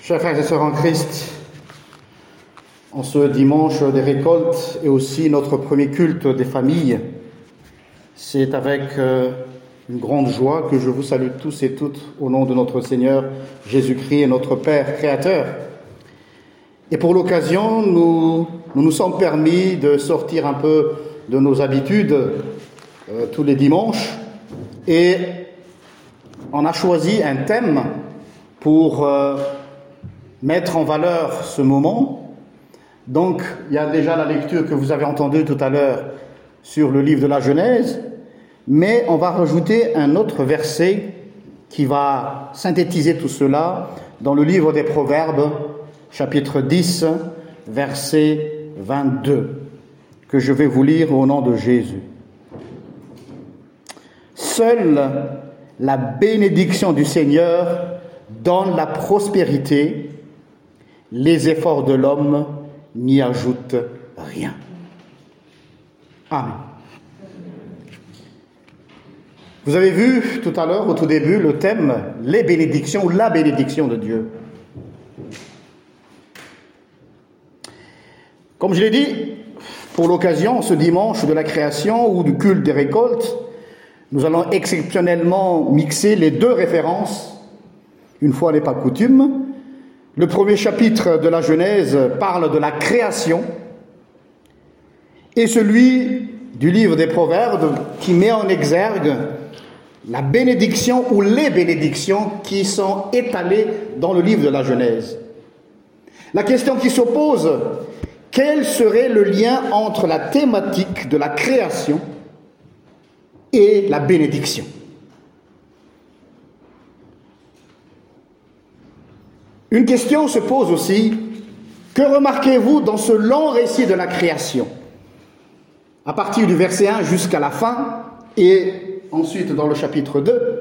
Chers frères et sœurs en Christ, en ce dimanche des récoltes et aussi notre premier culte des familles, c'est avec une grande joie que je vous salue tous et toutes au nom de notre Seigneur Jésus-Christ et notre Père créateur. Et pour l'occasion, nous nous sommes permis de sortir un peu de nos habitudes tous les dimanches et on a choisi un thème pour mettre en valeur ce moment. Donc, il y a déjà la lecture que vous avez entendue tout à l'heure sur le livre de la Genèse, mais on va rajouter un autre verset qui va synthétiser tout cela dans le livre des Proverbes, chapitre 10, verset 22, que je vais vous lire au nom de Jésus. Seule la bénédiction du Seigneur donne la prospérité, les efforts de l'homme n'y ajoutent rien. Amen. Vous avez vu tout à l'heure, au tout début, le thème « Les bénédictions » ou « La bénédiction de Dieu ». Comme je l'ai dit, pour l'occasion, ce dimanche de la création ou du culte des récoltes, nous allons exceptionnellement mixer les deux références, une fois n'est pas coutume. Le premier chapitre de la Genèse parle de la création et celui du livre des Proverbes qui met en exergue la bénédiction ou les bénédictions qui sont étalées dans le livre de la Genèse. La question qui s'oppose, quel serait le lien entre la thématique de la création et la bénédiction? Une question se pose aussi, que remarquez-vous dans ce long récit de la création, à partir du verset 1 jusqu'à la fin, et ensuite dans le chapitre 2,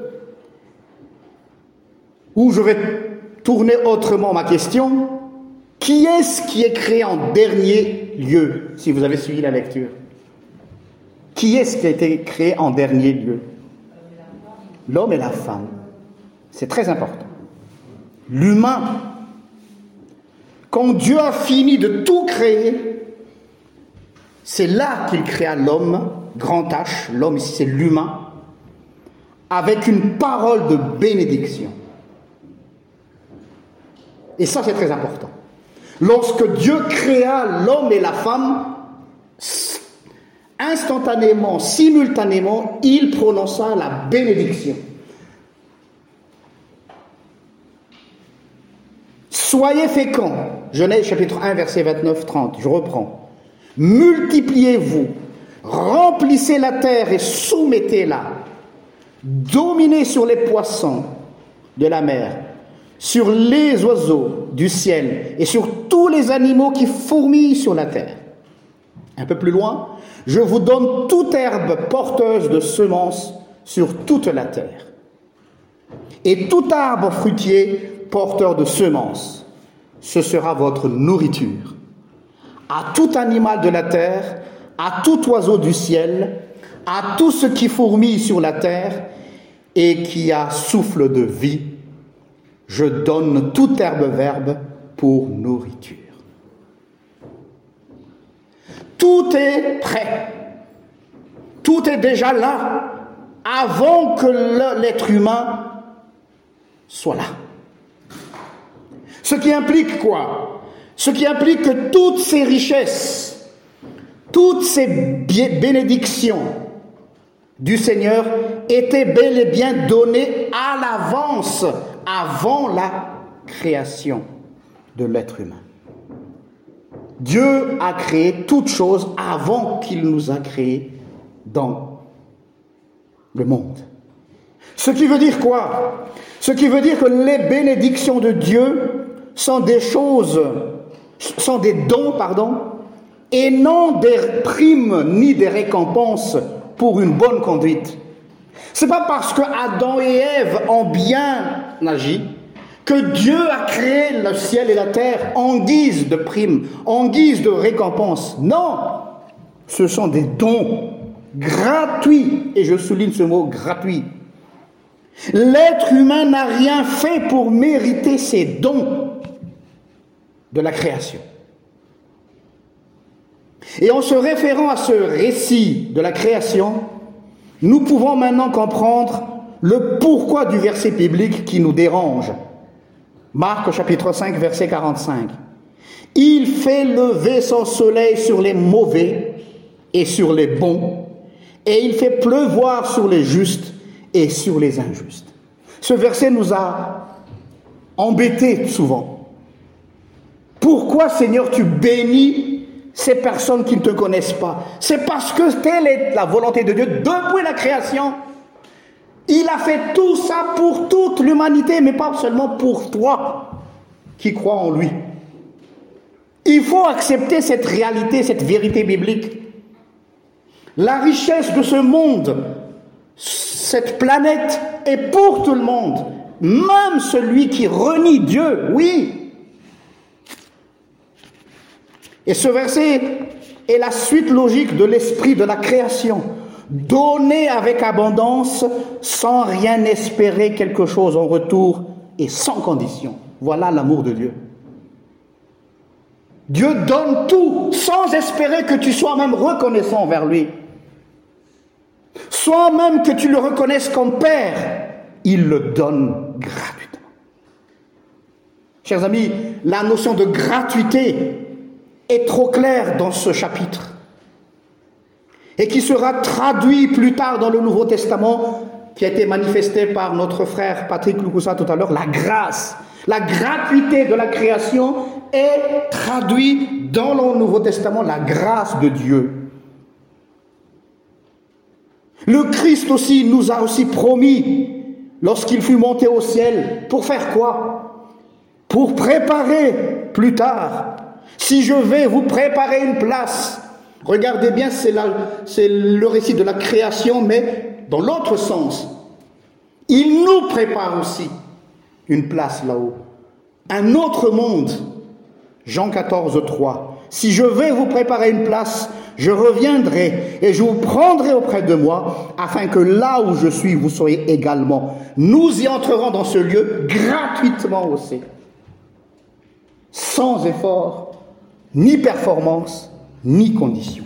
où je vais tourner autrement ma question, qui est-ce qui est créé en dernier lieu, si vous avez suivi la lecture? Qui est-ce qui a été créé en dernier lieu? L'homme et la femme. C'est très important. L'humain. Quand Dieu a fini de tout créer, c'est là qu'il créa l'homme, grand H, l'homme ici c'est l'humain, avec une parole de bénédiction. Et ça c'est très important. Lorsque Dieu créa l'homme et la femme, instantanément, simultanément, il prononça la bénédiction. Soyez féconds, Genèse chapitre 1, verset 29-30, je reprends. Multipliez-vous, remplissez la terre et soumettez-la. Dominez sur les poissons de la mer, sur les oiseaux du ciel et sur tous les animaux qui fourmillent sur la terre. Un peu plus loin, je vous donne toute herbe porteuse de semences sur toute la terre, et tout arbre fruitier porteur de semences. Ce sera votre nourriture. À tout animal de la terre, à tout oiseau du ciel, à tout ce qui fourmille sur la terre et qui a souffle de vie, je donne toute herbe verte pour nourriture. Tout est prêt. Tout est déjà là avant que l'être humain soit là. Ce qui implique quoi? Ce qui implique que toutes ces richesses, toutes ces bénédictions du Seigneur étaient bel et bien données à l'avance, avant la création de l'être humain. Dieu a créé toutes choses avant qu'il nous a créés dans le monde. Ce qui veut dire quoi? Ce qui veut dire que les bénédictions de Dieu sont des dons, et non des primes ni des récompenses pour une bonne conduite. C'est pas parce que Adam et Ève ont bien agi que Dieu a créé le ciel et la terre en guise de primes, en guise de récompense. Non, ce sont des dons gratuits, et je souligne ce mot gratuit. L'être humain n'a rien fait pour mériter ces dons. de la création. Et en se référant à ce récit de la création, nous pouvons maintenant comprendre le pourquoi du verset biblique qui nous dérange. Marc chapitre 5, verset 45. « Il fait lever son soleil sur les mauvais et sur les bons, et il fait pleuvoir sur les justes et sur les injustes. » Ce verset nous a embêtés souvent. Pourquoi, Seigneur, tu bénis ces personnes qui ne te connaissent pas? C'est parce que telle est la volonté de Dieu depuis la création. Il a fait tout ça pour toute l'humanité, mais pas seulement pour toi qui crois en lui. Il faut accepter cette réalité, cette vérité biblique. La richesse de ce monde, cette planète, est pour tout le monde, même celui qui renie Dieu, oui. Et ce verset est la suite logique de l'esprit de la création. Donner avec abondance, sans rien espérer quelque chose en retour et sans condition. Voilà l'amour de Dieu. Dieu donne tout, sans espérer que tu sois même reconnaissant envers lui. Soit même que tu le reconnaisses comme Père, il le donne gratuitement. Chers amis, la notion de gratuité est trop claire dans ce chapitre et qui sera traduit plus tard dans le Nouveau Testament, qui a été manifesté par notre frère Patrick Loukoussa tout à l'heure, la grâce. La gratuité de la création est traduite dans le Nouveau Testament, la grâce de Dieu. Le Christ aussi nous a aussi promis, lorsqu'il fut monté au ciel, pour faire quoi? Pour préparer plus tard. Si je vais vous préparer une place, regardez bien, c'est le récit de la création, mais dans l'autre sens. Il nous prépare aussi une place là-haut. Un autre monde. Jean 14, 3. Si je vais vous préparer une place, je reviendrai et je vous prendrai auprès de moi, afin que là où je suis, vous soyez également. Nous y entrerons dans ce lieu gratuitement aussi. Sans effort, ni performance, ni condition.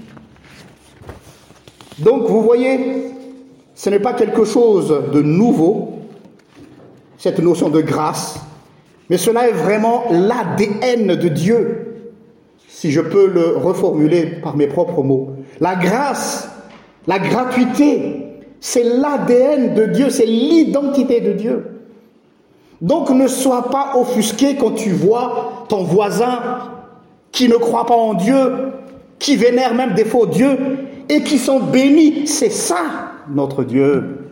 Donc vous voyez, ce n'est pas quelque chose de nouveau, cette notion de grâce, mais cela est vraiment l'ADN de Dieu, si je peux le reformuler par mes propres mots. La grâce, la gratuité, c'est l'ADN de Dieu, c'est l'identité de Dieu. Donc ne sois pas offusqué quand tu vois ton voisin qui ne croit pas en Dieu, qui vénère même des faux dieux, et qui sont bénis. C'est ça, notre Dieu.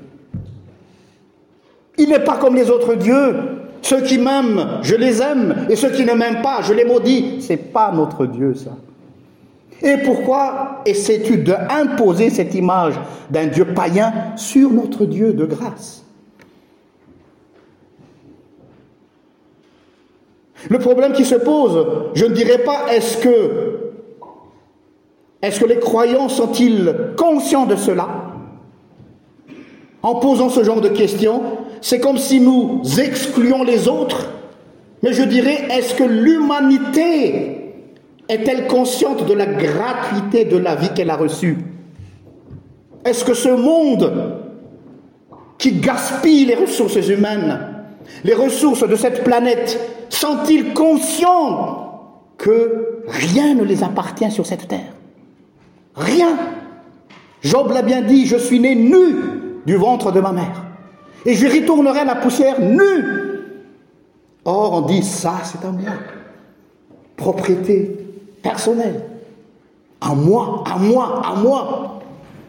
Il n'est pas comme les autres dieux. Ceux qui m'aiment, je les aime, et ceux qui ne m'aiment pas, je les maudis. C'est pas notre Dieu, ça. Et pourquoi essaies-tu d'imposer cette image d'un Dieu païen sur notre Dieu de grâce? Le problème qui se pose, je ne dirais pas est-ce que les croyants sont-ils conscients de cela? En posant ce genre de questions, c'est comme si nous excluions les autres. Mais je dirais, est-ce que l'humanité est-elle consciente de la gratuité de la vie qu'elle a reçue? Est-ce que ce monde qui gaspille les ressources humaines, les ressources de cette planète, sont-ils conscients que rien ne les appartient sur cette terre? Rien. Job l'a bien dit, je suis né nu du ventre de ma mère, et je retournerai à la poussière nu. Or, on dit, ça, c'est à moi. Propriété personnelle. À moi, à moi, à moi.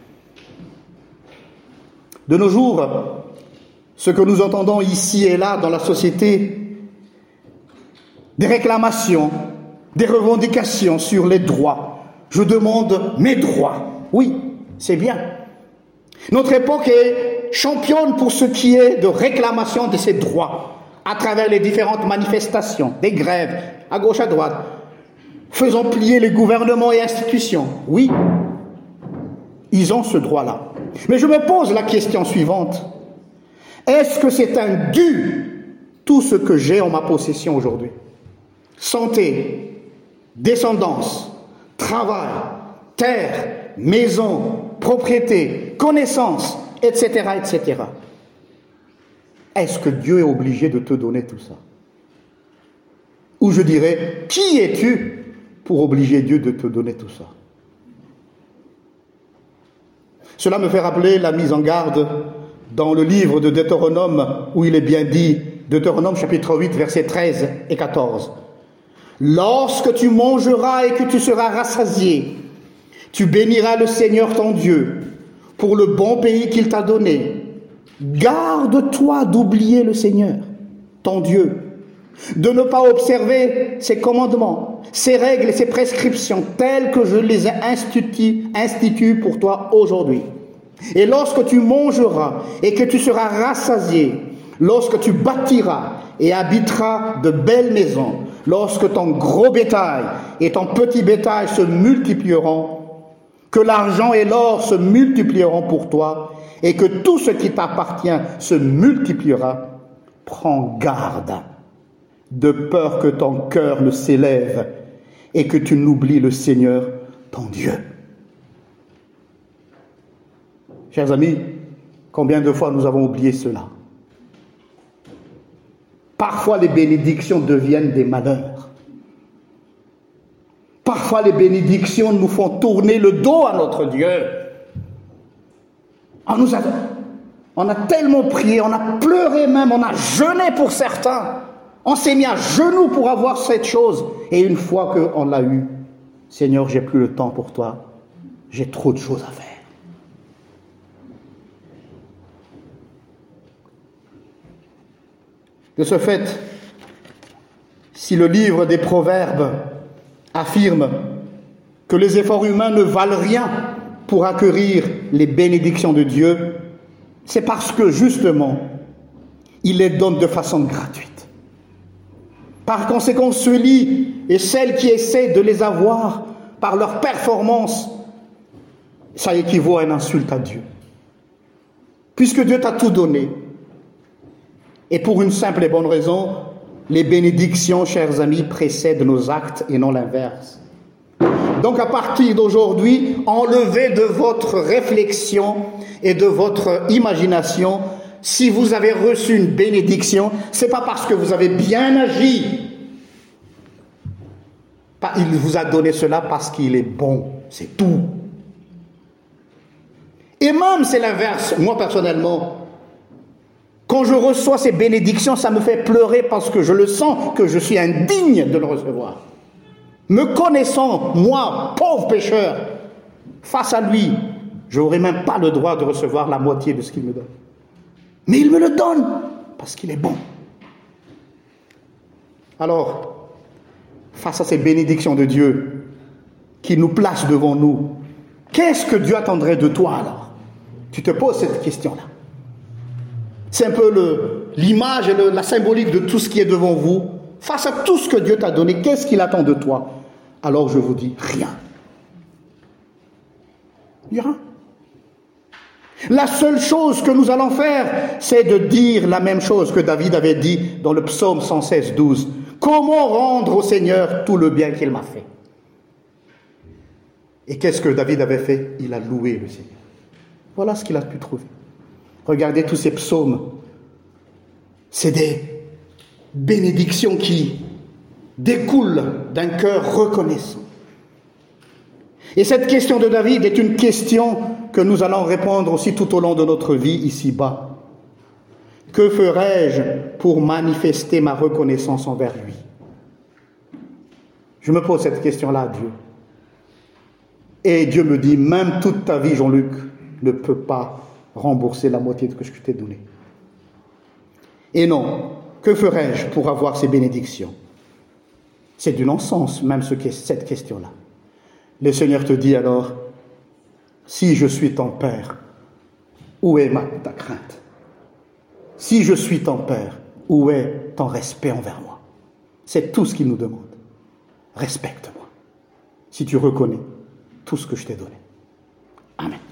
De nos jours, ce que nous entendons ici et là dans la société, des réclamations, des revendications sur les droits. Je demande mes droits. Oui, c'est bien. Notre époque est championne pour ce qui est de réclamation de ces droits, à travers les différentes manifestations, des grèves, à gauche, à droite. Faisons plier les gouvernements et institutions. Oui, ils ont ce droit-là. Mais je me pose la question suivante. Est-ce que c'est un dû, tout ce que j'ai en ma possession aujourd'hui? santé, descendance, travail, terre, maison, propriété, connaissance, etc., etc. Est-ce que Dieu est obligé de te donner tout ça? Ou je dirais, qui es-tu pour obliger Dieu de te donner tout ça? Cela me fait rappeler la mise en garde dans le livre de Deutéronome, où il est bien dit, Deutéronome chapitre 8, versets 13 et 14. Lorsque tu mangeras et que tu seras rassasié, tu béniras le Seigneur ton Dieu pour le bon pays qu'il t'a donné. Garde-toi d'oublier le Seigneur, ton Dieu, de ne pas observer ses commandements, ses règles et ses prescriptions telles que je les ai instituées pour toi aujourd'hui. Et lorsque tu mangeras et que tu seras rassasié, lorsque tu bâtiras et habiteras de belles maisons, lorsque ton gros bétail et ton petit bétail se multiplieront, que l'argent et l'or se multiplieront pour toi et que tout ce qui t'appartient se multipliera, prends garde, de peur que ton cœur ne s'élève et que tu n'oublies le Seigneur, ton Dieu. Chers amis, combien de fois nous avons oublié cela? Parfois les bénédictions deviennent des malheurs. Parfois les bénédictions nous font tourner le dos à notre Dieu. On a tellement prié, on a pleuré même, on a jeûné pour certains. On s'est mis à genoux pour avoir cette chose. Et une fois qu'on l'a eu, Seigneur, j'ai plus le temps pour toi. J'ai trop de choses à faire. De ce fait, si le livre des Proverbes affirme que les efforts humains ne valent rien pour acquérir les bénédictions de Dieu, c'est parce que, justement, il les donne de façon gratuite. Par conséquent, ceux-ci et celles qui essaient de les avoir par leur performance, ça équivaut à une insulte à Dieu. Puisque Dieu t'a tout donné, et pour une simple et bonne raison, les bénédictions, chers amis, précèdent nos actes et non l'inverse. Donc à partir d'aujourd'hui, enlevez de votre réflexion et de votre imagination, si vous avez reçu une bénédiction, c'est pas parce que vous avez bien agi. Il vous a donné cela parce qu'il est bon, c'est tout. Et même c'est l'inverse, moi personnellement, quand je reçois ces bénédictions, ça me fait pleurer parce que je le sens que je suis indigne de le recevoir. Me connaissant, moi, pauvre pécheur, face à lui, je n'aurais même pas le droit de recevoir la moitié de ce qu'il me donne. Mais il me le donne parce qu'il est bon. Alors, face à ces bénédictions de Dieu qui nous placent devant nous, qu'est-ce que Dieu attendrait de toi alors? Tu te poses cette question-là. C'est un peu l'image et la symbolique de tout ce qui est devant vous. Face à tout ce que Dieu t'a donné, qu'est-ce qu'il attend de toi? Alors je vous dis, rien. Rien. La seule chose que nous allons faire, c'est de dire la même chose que David avait dit dans le psaume 116, 12. Comment rendre au Seigneur tout le bien qu'il m'a fait? Et qu'est-ce que David avait fait? Il a loué le Seigneur. Voilà ce qu'il a pu trouver. Regardez tous ces psaumes. C'est des bénédictions qui découlent d'un cœur reconnaissant. Et cette question de David est une question que nous allons répondre aussi tout au long de notre vie ici-bas. Que ferais-je pour manifester ma reconnaissance envers lui? Je me pose cette question-là à Dieu. Et Dieu me dit, même toute ta vie, Jean-Luc, ne peut pas rembourser la moitié de ce que je t'ai donné. Et non, que ferais-je pour avoir ces bénédictions? C'est du non-sens, même cette question-là. Le Seigneur te dit alors, si je suis ton Père, où est ta crainte? Si je suis ton Père, où est ton respect envers moi? C'est tout ce qu'il nous demande. Respecte-moi, si tu reconnais tout ce que je t'ai donné. Amen.